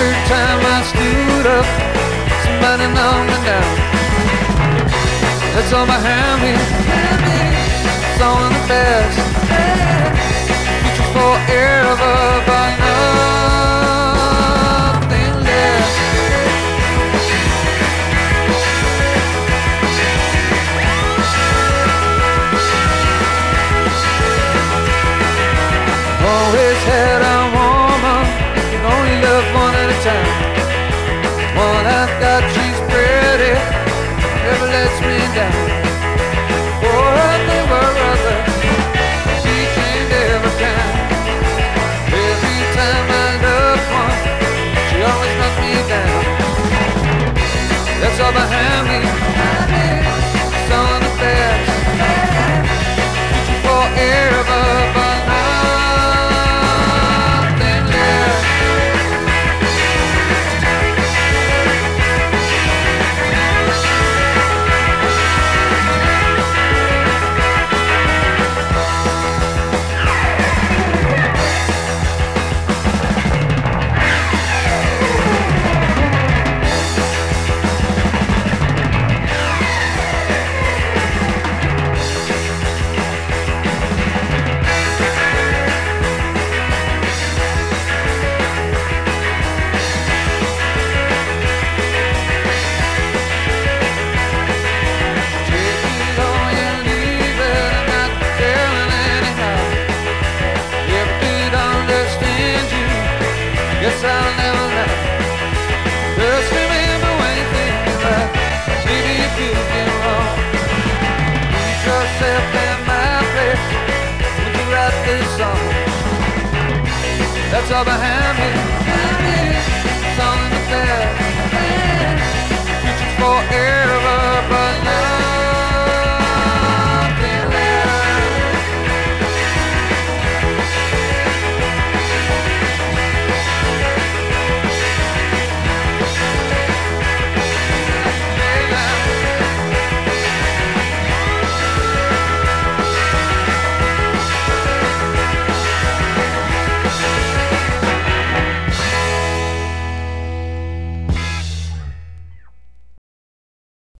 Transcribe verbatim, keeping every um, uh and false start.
Every time I stood up, somebody knocked me down. That's all behind me. It's all in the past. Future forever, but nothing left. Always had a woman, can only love one at a time. One I've got, she's pretty, never lets me down. For her there were others, she changed every time. Every time I loved one, she always knocked me down. That's all behind me, it's all in the past. Future forever, but nothing left. Guess I'll never lie. Just remember when you think you're right. Maybe if you've been wrong, put yourself in my place when you write this song. That's all behind me.